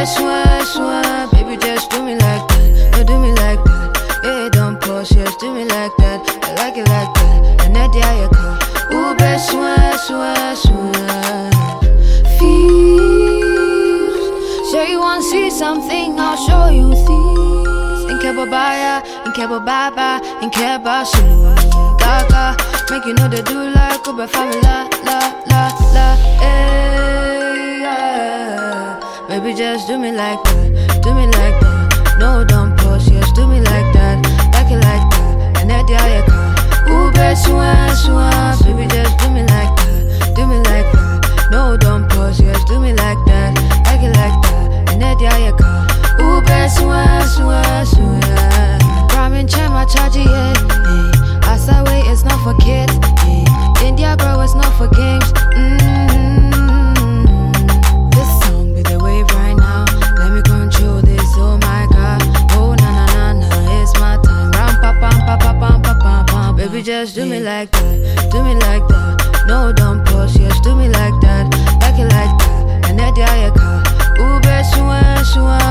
swear, swear. Baby, just do me like that. No, do me like that. Yeah, don't pause, just do me like that. I like it like that. And that day I call. Ooh, babe, swear, swear, swear. Feels. Say you wanna see something, I'll show you things. In Kebabaya, in Kebababa, in Kebasu. Gaga, make you know they do like Uber family, la, la, la, la, eh, yeah. Baby, just do me like that, do me like that. No, don't pause, just do me like that. Like it like that, and that day I call. Ooh, babe, swear, swear. Baby, just do me like that, do me like that. No, don't pause, just do me like that. Like it like that, and that day I call. Ooh, babe, swear, swear, swear. Ramen chama charge, yeah. As I wait, it's not for kids. Yeah. India, bro, it's not for games. This song be the wave right now. Let me control this, oh my god. Oh, na na na na, it's my time. Ram pa pam pa pa pam pa pam pam. Baby, just do me like that, do me like that. No, don't pause, just do me like that. Like it like that, and that day I call. Ooh, babe, swear, swear.